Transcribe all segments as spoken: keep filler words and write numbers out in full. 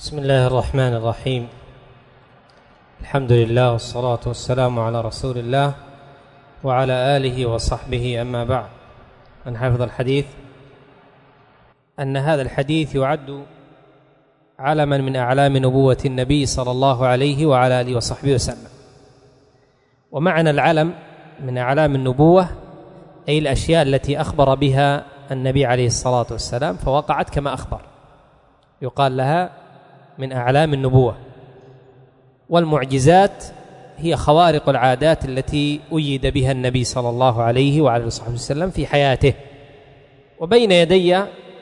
بسم الله الرحمن الرحيم. الحمد لله والصلاة والسلام على رسول الله وعلى آله وصحبه، أما بعد. من حفظ الحديث أن هذا الحديث يعد علما من أعلام نبوة النبي صلى الله عليه وعلى آله وصحبه وسلم. ومعنى العلم من أعلام النبوة أي الأشياء التي أخبر بها النبي عليه الصلاة والسلام فوقعت كما أخبر، يقال لها من أعلام النبوة. والمعجزات هي خوارق العادات التي أيد بها النبي صلى الله عليه وعلى آله وصحبه وسلم في حياته. وبين يدي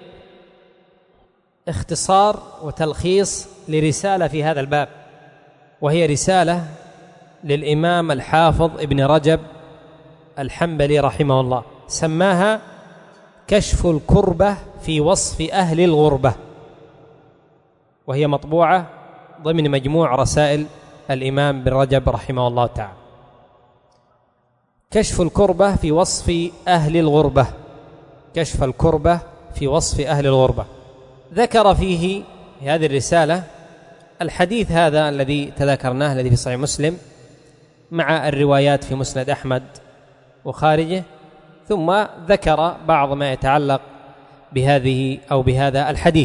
اختصار وتلخيص لرسالة في هذا الباب، وهي رسالة للإمام الحافظ ابن رجب الحنبلي رحمه الله، سماها كشف الكربة في وصف أهل الغربة، وهي مطبوعة ضمن مجموع رسائل الإمام ابن رجب رحمه الله تعالى. كشف الكربة في وصف أهل الغربة، كشف الكربة في وصف أهل الغربة. ذكر فيه في هذه الرسالة الحديث هذا الذي تذكرناه الذي في صحيح مسلم مع الروايات في مسند أحمد وخارجه، ثم ذكر بعض ما يتعلق بهذه أو بهذا الحديث.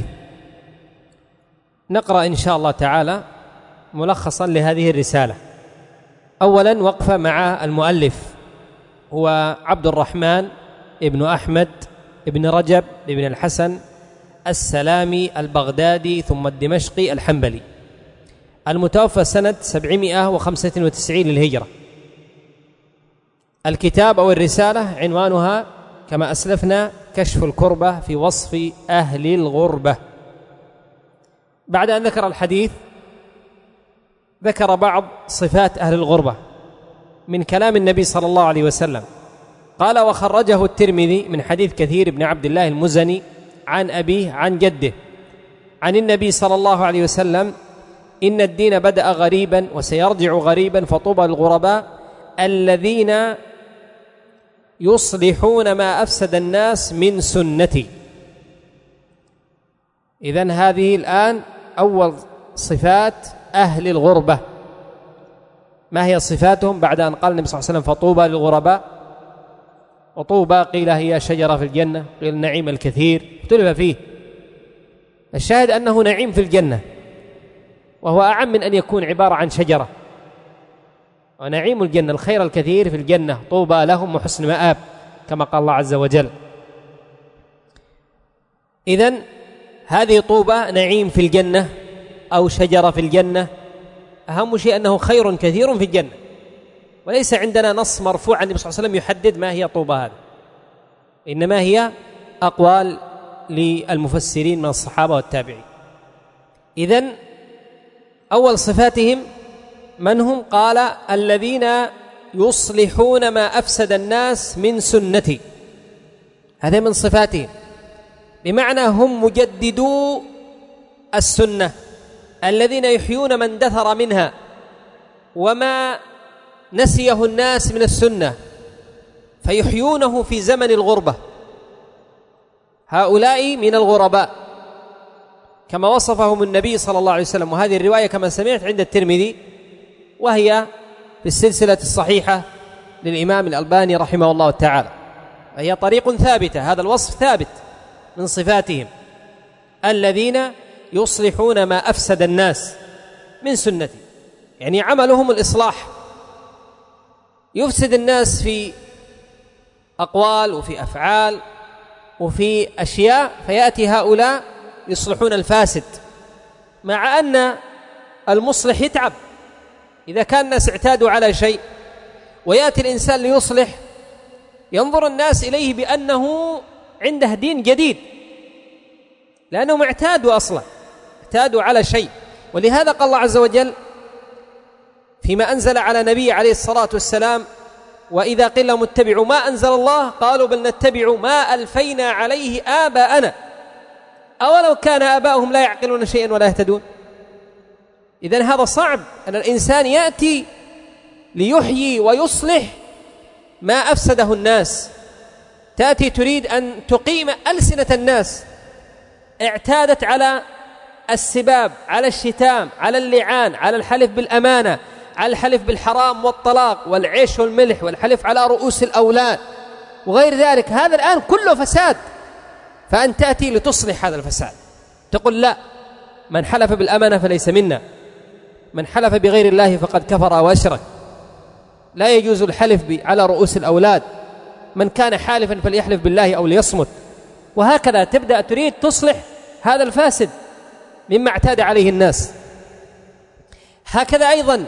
نقرأ إن شاء الله تعالى ملخصا لهذه الرسالة. أولا وقفة مع المؤلف، هو عبد الرحمن ابن أحمد ابن رجب ابن الحسن السلامي البغدادي ثم الدمشقي الحنبلي، المتوفى سنة سبعمائة وخمسة وتسعين للهجرة. الكتاب أو الرسالة عنوانها كما أسلفنا كشف الكربة في وصف أهل الغربة. بعد أن ذكر الحديث ذكر بعض صفات أهل الغربة من كلام النبي صلى الله عليه وسلم. قال: وخرجه الترمذي من حديث كثير بن عبد الله المزني عن أبيه عن جده عن النبي صلى الله عليه وسلم: إن الدين بدأ غريبا وسيرجع غريبا، فطوبى للغرباء الذين يصلحون ما أفسد الناس من سنتي. إذن هذه الآن أول صفات أهل الغربة. ما هي صفاتهم بعد أن قال النبي صلى الله عليه وسلم: فطوبى للغرباء؟ وطوبى قيل هي شجرة في الجنة، قيل النعيم الكثير، اختلف فيه. الشاهد أنه نعيم في الجنة، وهو أعم من أن يكون عبارة عن شجرة. ونعيم الجنة الخير الكثير في الجنة، طوبى لهم وحسن مآب كما قال الله عز وجل. إذن هذه طوبى نعيم في الجنة أو شجرة في الجنة، أهم شيء أنه خير كثير في الجنة، وليس عندنا نص مرفوع عن النبي صلى الله عليه وسلم يحدد ما هي طوبى هذا، إنما هي أقوال للمفسرين من الصحابة والتابعين. إذن أول صفاتهم من هم؟ قال: الذين يصلحون ما أفسد الناس من سنتي. هذا من صفاتهم، بمعنى هم مجددو السنة الذين يحيون من دثر منها وما نسيه الناس من السنة فيحيونه في زمن الغربة. هؤلاء من الغرباء كما وصفهم النبي صلى الله عليه وسلم. وهذه الرواية كما سمعت عند الترمذي، وهي في السلسلة الصحيحة للإمام الألباني رحمه الله تعالى، هي طريق ثابتة. هذا الوصف ثابت من صفاتهم: الذين يصلحون ما أفسد الناس من سنتي، يعني عملهم الإصلاح، يفسد الناس في أقوال وفي أفعال وفي أشياء، فيأتي هؤلاء يصلحون الفاسد، مع أن المصلح يتعب. إذا كان الناس اعتادوا على شيء ويأتي الإنسان ليصلح، ينظر الناس إليه بأنه عنده دين جديد، لأنهم اعتادوا أصلا، اعتادوا على شيء. ولهذا قال الله عز وجل فيما أنزل على نبي عليه الصلاة والسلام: وإذا قيل لهم اتبعوا ما أنزل الله قالوا بل نتبع ما ألفينا عليه آباءنا أولو كان آباؤهم لا يعقلون شيئا ولا يهتدون. إذن هذا صعب أن الإنسان يأتي ليحيي ويصلح ما أفسده الناس. تأتي تريد أن تقيم ألسنة الناس اعتادت على السباب، على الشتام، على اللعان، على الحلف بالأمانة، على الحلف بالحرام والطلاق والعيش والملح والحلف على رؤوس الأولاد وغير ذلك، هذا الآن كله فساد. فأنت تأتي لتصلح هذا الفساد، تقول لا، من حلف بالأمانة فليس منا، من حلف بغير الله فقد كفر وأشرك، لا يجوز الحلف على رؤوس الأولاد، من كان حالفا فليحلف بالله أو ليصمت. وهكذا تبدأ تريد تصلح هذا الفاسد مما اعتاد عليه الناس. هكذا أيضا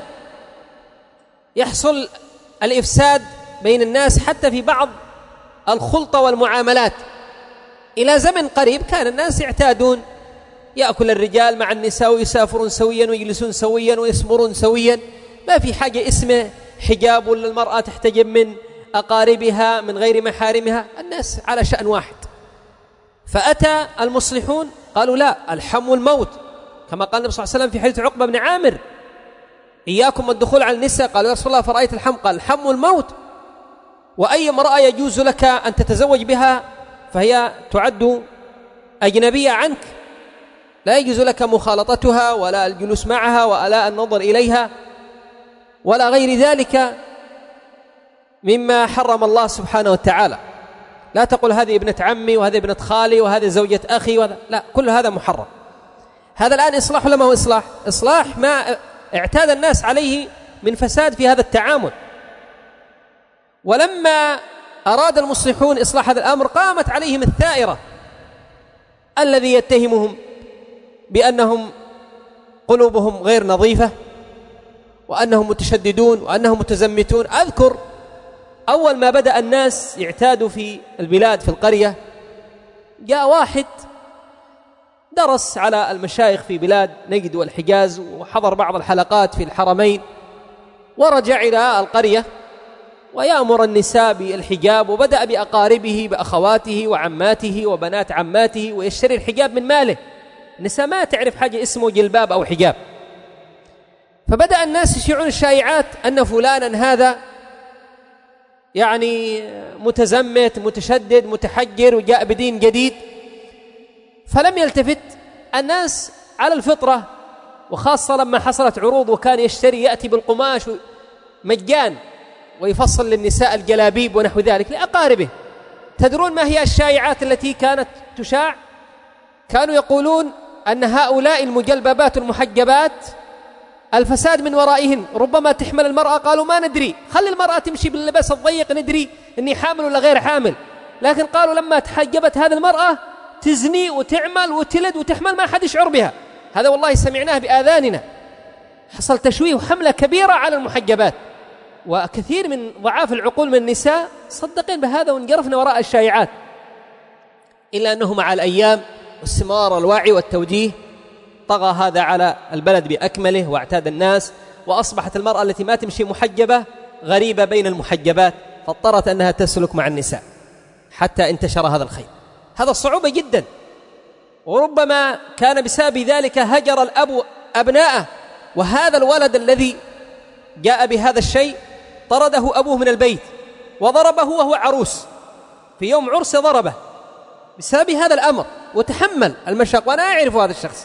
يحصل الإفساد بين الناس حتى في بعض الخلطة والمعاملات. إلى زمن قريب كان الناس يعتادون يأكل الرجال مع النساء ويسافرون سويا ويجلسون سويا ويسمرون سويا، ما في حاجة اسمه حجاب ولا المرأة تحتجب من أقاربها من غير محارمها، الناس على شأن واحد. فأتى المصلحون قالوا لا، الحم الموت، كما قال النبي صلى الله عليه وسلم في حديث عقبة بن عامر: إياكم الدخول على النساء. قالوا يا رسول الله فرأيت الحم؟ قال الحم الموت، وأي امرأة يجوز لك أن تتزوج بها فهي تعد أجنبية عنك، لا يجوز لك مخالطتها ولا الجلوس معها ولا النظر إليها ولا غير ذلك مما حرم الله سبحانه وتعالى. لا تقول هذه ابنة عمي وهذه ابنة خالي وهذه زوجة أخي وهذا، لا، كل هذا محرم. هذا الآن إصلاح ولا ما هو إصلاح؟ إصلاح ما اعتاد الناس عليه من فساد في هذا التعامل. ولما أراد المصلحون إصلاح هذا الأمر قامت عليهم الثائرة الذي يتهمهم بأنهم قلوبهم غير نظيفة وأنهم متشددون وأنهم متزمتون. أذكر أول ما بدأ الناس يعتادوا في البلاد في القرية، جاء واحد درس على المشايخ في بلاد نجد والحجاز وحضر بعض الحلقات في الحرمين، ورجع إلى القرية ويأمر النساء بالحجاب، وبدأ بأقاربه بأخواته وعماته وبنات عماته، ويشتري الحجاب من ماله. النساء ما تعرف حاجة اسمه جلباب أو حجاب. فبدأ الناس يشيعون الشائعات أن فلانا هذا يعني متزمت متشدد متحجر وجاء بدين جديد. فلم يلتفت الناس على الفطرة، وخاصة لما حصلت عروض وكان يشتري يأتي بالقماش مجان ويفصل للنساء الجلابيب ونحو ذلك لأقاربه. تدرون ما هي الشائعات التي كانت تشاع؟ كانوا يقولون أن هؤلاء المجلببات المحجبات الفساد من ورائهن، ربما تحمل المرأة. قالوا ما ندري، خلي المرأة تمشي باللباس الضيق ندري أني حامل ولا غير حامل. لكن قالوا لما تحجبت هذه المرأة تزني وتعمل وتلد وتحمل ما حد يشعر بها. هذا والله سمعناه بآذاننا. حصل تشويه وحملة كبيرة على المحجبات، وكثير من ضعاف العقول من النساء صدقين بهذا وانجرفنا وراء الشائعات. إلا أنه مع الأيام واستمرار الوعي والتوجيه طغى هذا على البلد بأكمله واعتاد الناس، وأصبحت المرأة التي ما تمشي محجبة غريبة بين المحجبات، فاضطرت أنها تسلك مع النساء حتى انتشر هذا الخير. هذا صعوبة جدا، وربما كان بسبب ذلك هجر الأب أبناءه. وهذا الولد الذي جاء بهذا الشيء طرده أبوه من البيت وضربه وهو عروس، في يوم عرس ضربه بسبب هذا الأمر، وتحمل المشاق. وأنا أعرف هذا الشخص،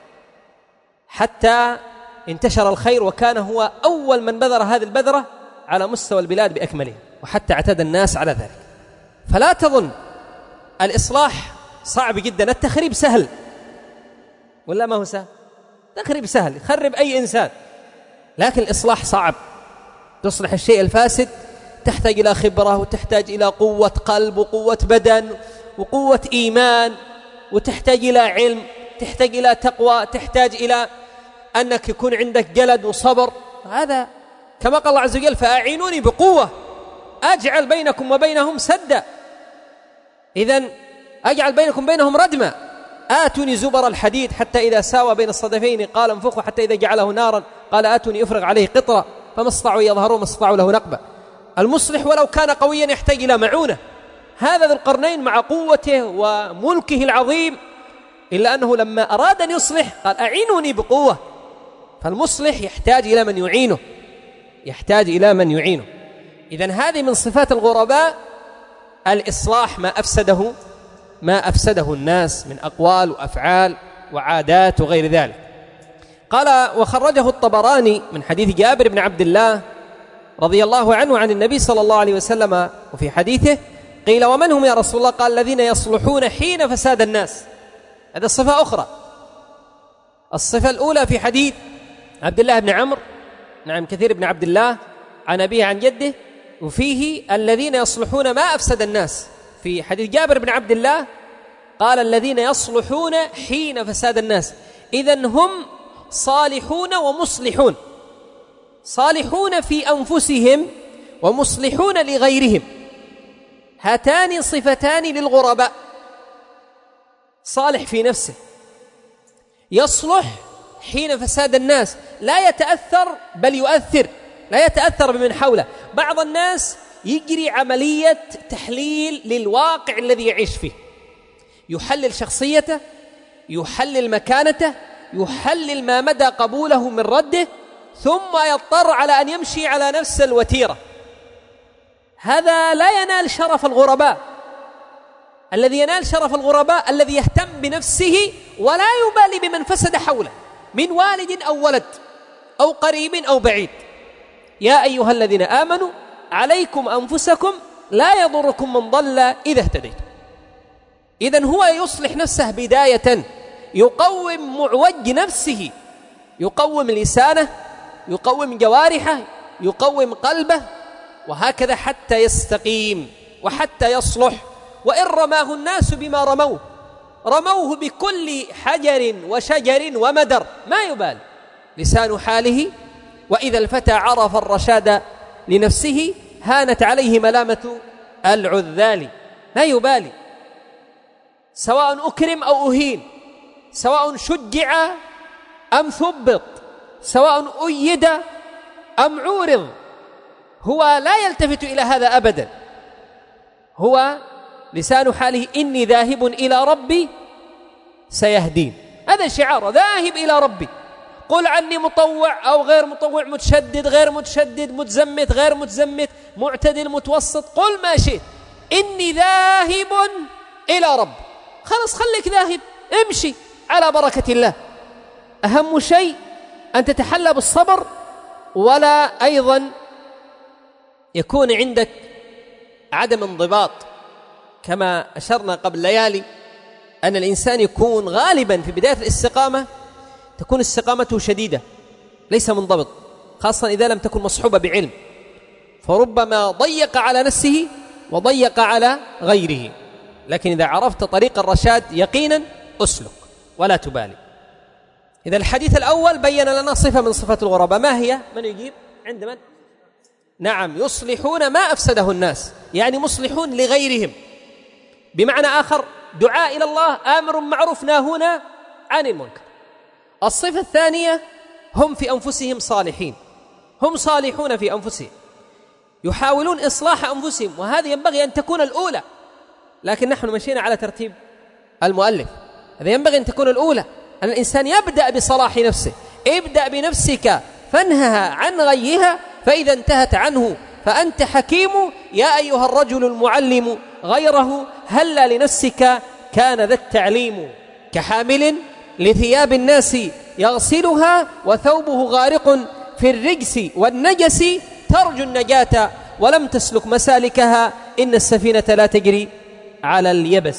حتى انتشر الخير، وكان هو أول من بذر هذه البذرة على مستوى البلاد بأكمله، وحتى اعتاد الناس على ذلك. فلا تظن الإصلاح صعب جدا، التخريب سهل ولا ما هو سهل؟ تخريب سهل، يخرب أي إنسان، لكن الإصلاح صعب. تصلح الشيء الفاسد تحتاج إلى خبرة، وتحتاج إلى قوة قلب وقوة بدن وقوة إيمان، وتحتاج إلى علم، تحتاج إلى تقوى، تحتاج إلى أنك يكون عندك جلد وصبر. هذا كما قال الله عز وجل: فأعينوني بقوة أجعل بينكم وبينهم سدا. إذن أجعل بينكم بينهم ردما. آتوني زبر الحديد حتى إذا ساوى بين الصدفين قال انفخوا حتى إذا جعله نارا قال آتوني أفرغ عليه قطرة فما استطاعوا يظهروا ما استطاعوا له نقبة. المصلح ولو كان قويا يحتاج إلى معونة. هذا ذو القرنين مع قوته وملكه العظيم، إلا أنه لما أراد أن يصلح قال أعينوني بقوة. فالمصلح يحتاج إلى من يعينه، يحتاج إلى من يعينه. إذن هذه من صفات الغرباء، الإصلاح ما أفسده ما أفسده الناس من أقوال وأفعال وعادات وغير ذلك. قال وخرجه الطبراني من حديث جابر بن عبد الله رضي الله عنه عن النبي صلى الله عليه وسلم، وفي حديثه قيل ومن هم يا رسول الله؟ قال الذين يصلحون حين فساد الناس. هذا صفة أخرى. الصفة الأولى في حديث عبد الله بن عمرو، نعم كثير بن عبد الله، عن أبيه عن جده، وفيه الذين يصلحون ما أفسد الناس. في حديث جابر بن عبد الله قال الذين يصلحون حين فساد الناس. إذن هم صالحون ومصلحون، صالحون في أنفسهم ومصلحون لغيرهم. هاتان صفتان للغرباء. صالح في نفسه، يصلح حين فساد الناس، لا يتأثر بل يؤثر، لا يتأثر بمن حوله. بعض الناس يجري عملية تحليل للواقع الذي يعيش فيه، يحلل شخصيته، يحلل مكانته، يحلل ما مدى قبوله من رده، ثم يضطر على أن يمشي على نفس الوتيرة. هذا لا ينال شرف الغرباء. الذي ينال شرف الغرباء الذي يهتم بنفسه ولا يبالي بمن فسد حوله من والد أو ولد أو قريب أو بعيد. يا أيها الذين آمنوا عليكم أنفسكم لا يضركم من ضل إذا اهتديتم. إذن هو يصلح نفسه بداية، يقوم معوج نفسه، يقوم لسانه، يقوم جوارحه، يقوم قلبه، وهكذا حتى يستقيم وحتى يصلح. وإن رماه الناس بما رموه، رموه بكل حجر وشجر ومدر، ما يبال لسان حاله. وإذا الفتى عرف الرشاد لنفسه هانت عليه ملامة العذال، لا يبالي سواء أكرم أو أهين، سواء شجع أم ثبط، سواء أيد أم عورض، هو لا يلتفت إلى هذا أبدا. هو لسان حاله إني ذاهب إلى ربي سيهدين، هذا شعار، ذاهب إلى ربي. قل عني مطوع أو غير مطوع، متشدد غير متشدد، متزمت غير متزمت، معتدل متوسط، قل ما شئت، إني ذاهب إلى رب. خلاص خليك ذاهب، امشي على بركة الله. أهم شيء أن تتحلى بالصبر، ولا أيضا يكون عندك عدم انضباط. كما أشرنا قبل ليالي أن الإنسان يكون غالبا في بداية الاستقامة تكون استقامته شديدة، ليس منضبط، خاصة إذا لم تكن مصحوبة بعلم، فربما ضيق على نفسه وضيق على غيره. لكن إذا عرفت طريق الرشاد يقينا أسلك ولا تبالي. إذا الحديث الأول بين لنا صفة من صفات الغرباء، ما هي؟ من يجيب؟ عند من؟ نعم، يصلحون ما أفسده الناس، يعني مصلحون لغيرهم. بمعنى آخر دعاء إلى الله، آمر معروف ناهون عن المنكر. الصفة الثانية هم في أنفسهم صالحين، هم صالحون في أنفسهم، يحاولون إصلاح أنفسهم، وهذه ينبغي أن تكون الأولى. لكن نحن مشينا على ترتيب المؤلف، هذا ينبغي أن تكون الأولى، أن الإنسان يبدأ بصلاح نفسه. ابدأ بنفسك فانهها عن غيها، فإذا انتهت عنه فأنت حكيم. يا أيها الرجل المعلم غيره، هلا لنفسك كان ذا التعليم. كحامل لثياب الناس يغسلها، وثوبه غارق في الرجس والنجس، ترجو النجاة ولم تسلك مسالكها، إن السفينة لا تجري على اليبس.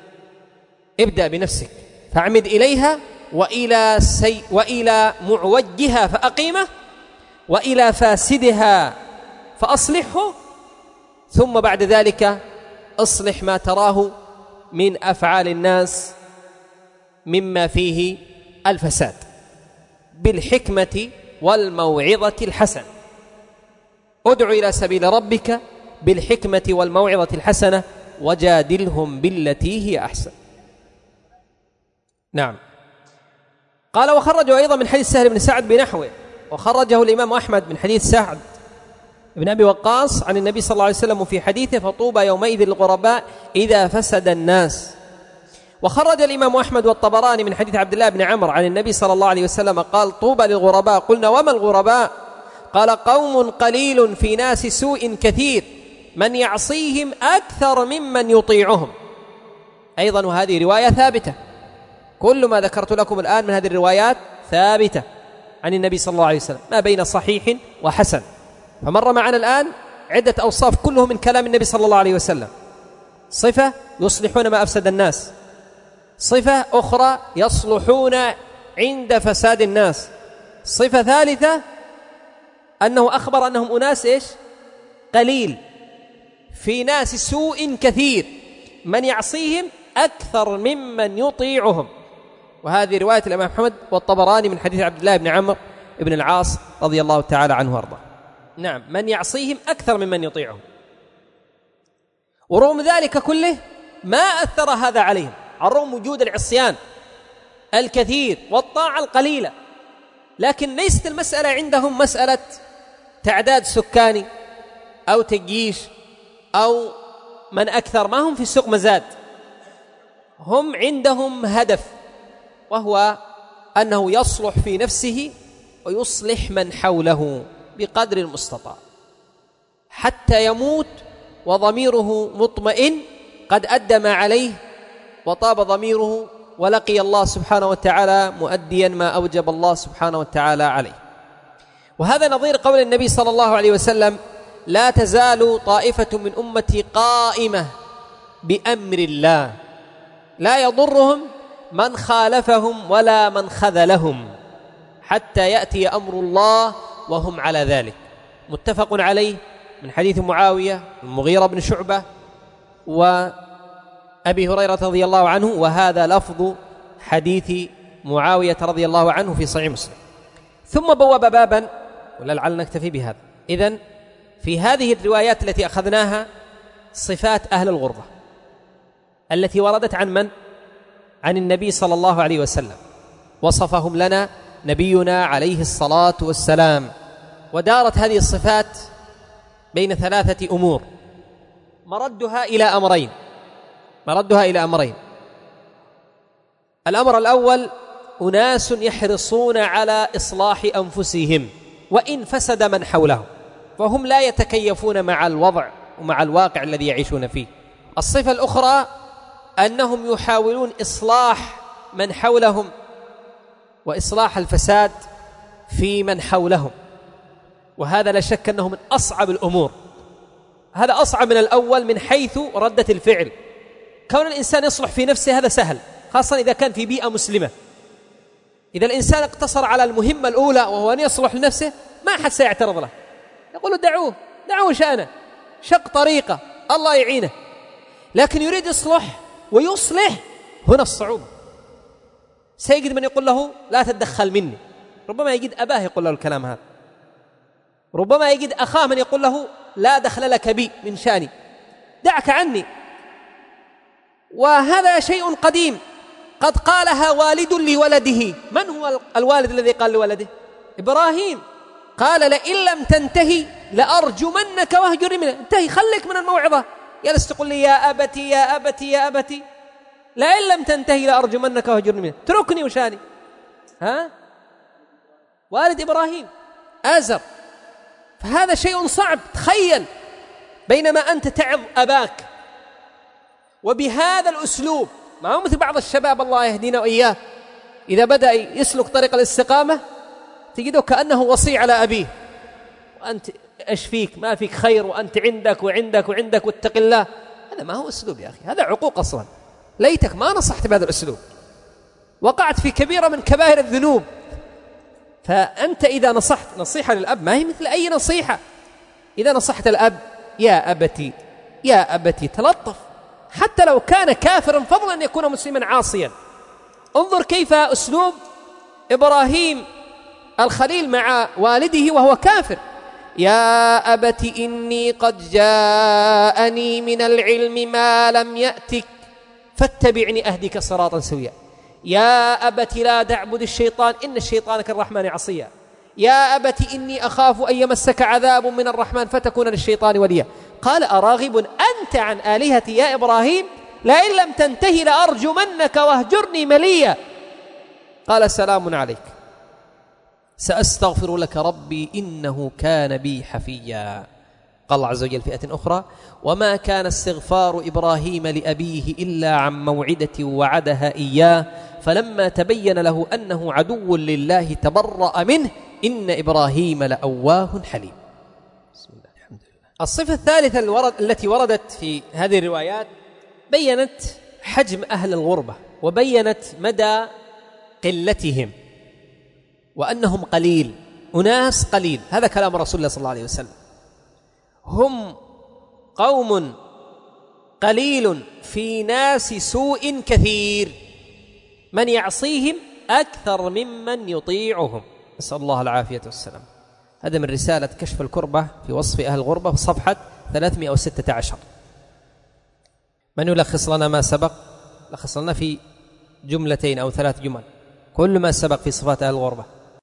ابدأ بنفسك فاعمد إليها، وإلى, سي وإلى معوجها فأقيمه، وإلى فاسدها فأصلحه، ثم بعد ذلك أصلح ما تراه من أفعال الناس مما فيه الفساد بالحكمة والموعظة الحسنة. ادع إلى سبيل ربك بالحكمة والموعظة الحسنة وجادلهم بالتي هي أحسن. نعم. قال وخرجوا أيضا من حديث سهل بن سعد بنحوه، وخرجه الإمام أحمد من حديث سعد بن أبي وقاص عن النبي صلى الله عليه وسلم في حديثه فطوبى يومئذ للغرباء إذا فسد الناس. وخرج الإمام أحمد والطبراني من حديث عبد الله بن عمرو عن النبي صلى الله عليه وسلم قال طوبى للغرباء. قلنا وما الغرباء؟ قال قوم قليل في ناس سوء كثير، من يعصيهم أكثر ممن يطيعهم. أيضا وهذه رواية ثابتة، كل ما ذكرت لكم الآن من هذه الروايات ثابتة عن النبي صلى الله عليه وسلم، ما بين صحيح وحسن. فمر معنا الآن عدة أوصاف كله من كلام النبي صلى الله عليه وسلم. صفة يصلحون ما أفسد الناس، صفة أخرى يصلحون عند فساد الناس، صفة ثالثة أنه أخبر أنهم أناس إيش؟ قليل، في ناس سوء كثير، من يعصيهم أكثر ممن يطيعهم. وهذه رواية الإمام أحمد والطبراني من حديث عبد الله بن عمرو بن العاص رضي الله تعالى عنه وارضاه. نعم، من يعصيهم أكثر ممن يطيعهم. ورغم ذلك كله ما أثر هذا عليهم، على رغم وجود العصيان الكثير والطاعة القليلة، لكن ليست المسألة عندهم مسألة تعداد سكاني أو تجيش أو من أكثر، ما هم في السوق مزاد، هم عندهم هدف، وهو أنه يصلح في نفسه ويصلح من حوله بقدر المستطاع حتى يموت وضميره مطمئن قد أدى ما عليه وطاب ضميره ولقي الله سبحانه وتعالى مؤديا ما أوجب الله سبحانه وتعالى عليه. وهذا نظير قول النبي صلى الله عليه وسلم: لا تزال طائفة من أمتي قائمة بأمر الله لا يضرهم من خالفهم ولا من خذلهم حتى يأتي أمر الله وهم على ذلك. متفق عليه من حديث معاوية المغيرة بن شعبة وأبي هريرة رضي الله عنه، وهذا لفظ حديث معاوية رضي الله عنه في صحيح مسلم. ثم بواب بابا، ولعل نكتفي بهذا. إذن في هذه الروايات التي أخذناها صفات أهل الغربة التي وردت عن من؟ عن النبي صلى الله عليه وسلم، وصفهم لنا نبينا عليه الصلاة والسلام. ودارت هذه الصفات بين ثلاثة أمور، مردها إلى أمرين مردها إلى أمرين الأمر الأول: أناس يحرصون على إصلاح أنفسهم وإن فسد من حولهم، فهم لا يتكيفون مع الوضع ومع الواقع الذي يعيشون فيه. الصفة الأخرى أنهم يحاولون إصلاح من حولهم وإصلاح الفساد في من حولهم، وهذا لا شك أنه من أصعب الأمور. هذا أصعب من الأول من حيث ردة الفعل. كون الإنسان يصلح في نفسه هذا سهل، خاصة إذا كان في بيئة مسلمة. إذا الإنسان اقتصر على المهمة الأولى وهو أن يصلح لنفسه ما أحد سيعترض له، يقول دعوه دعوه شأنه، شق طريقة، الله يعينه. لكن يريد يصلح ويصلح، هنا الصعوبة. سيجد من يقول له لا تتدخل مني، ربما يجد أباه يقول له الكلام هذا، ربما يجد أخاه من يقول له لا دخل لك بي من شأني، دعك عني. وهذا شيء قديم قد قالها والد لولده. من هو الوالد الذي قال لولده؟ إبراهيم. قال: لئن لم تنتهي لأرجمنك واهجرني منه. انتهي، خليك من الموعظة، جلس تقول لي يا أبتي يا أبتي يا أبتي. لئن لم تنتهي لأرجمنك واهجرني منه، تركني وشاني. ها؟ والد إبراهيم آزر. فهذا شيء صعب. تخيل بينما أنت تعظ أباك وبهذا الأسلوب، ما هو مثل بعض الشباب الله يهدينا وإياه إذا بدأ يسلك طريق الاستقامة تجده كأنه وصي على أبيه، وأنت إيش فيك؟ ما فيك خير، وأنت عندك وعندك وعندك واتق الله. هذا ما هو أسلوب يا أخي، هذا عقوق أصلا. ليتك ما نصحت بهذا الأسلوب، وقعت في كبيرة من كبائر الذنوب. فأنت إذا نصحت نصيحة للأب ما هي مثل أي نصيحة. إذا نصحت الأب يا أبتي يا أبتي، تلطف، حتى لو كان كافرا، فضلا أن يكون مسلما عاصيا. انظر كيف أسلوب إبراهيم الخليل مع والده وهو كافر. يا أبت إني قد جاءني من العلم ما لم يأتك فاتبعني أهدك صراطا سويا. يا أبت لا تعبد الشيطان إن الشيطان كالرحمن عصيا. يا أبت إني أخاف أن يمسك عذاب من الرحمن فتكون للشيطان وليا. قال: أراغب أنت عن آلهتي يا إبراهيم؟ لئن لم تنتهي لأرجمنك واهجرني مليا. قال: سلام عليك، سأستغفر لك ربي إنه كان بي حفيا. قال الله عز وجل فئة أخرى وما كان استغفار إبراهيم لأبيه إلا عن موعدة وعدها إياه فلما تبين له أنه عدو لله تبرأ منه إن إبراهيم لأواه حليم. بسم الله الحمد لله. الصفة الثالثة التي وردت في هذه الروايات بيّنت حجم أهل الغربة وبيّنت مدى قلتهم وأنهم قليل، أناس قليل. هذا كلام رسول الله صلى الله عليه وسلم. هم قوم قليل في ناس سوء كثير، من يعصيهم أكثر ممن يطيعهم، نسأل الله العافية والسلام. هذا من رسالة كشف الكربة في وصف أهل الغربة في صفحة ثلاثمائة وستة عشر. من يلخص لنا ما سبق؟ لخص لنا في جملتين أو ثلاث جمل كل ما سبق في صفات أهل الغربة.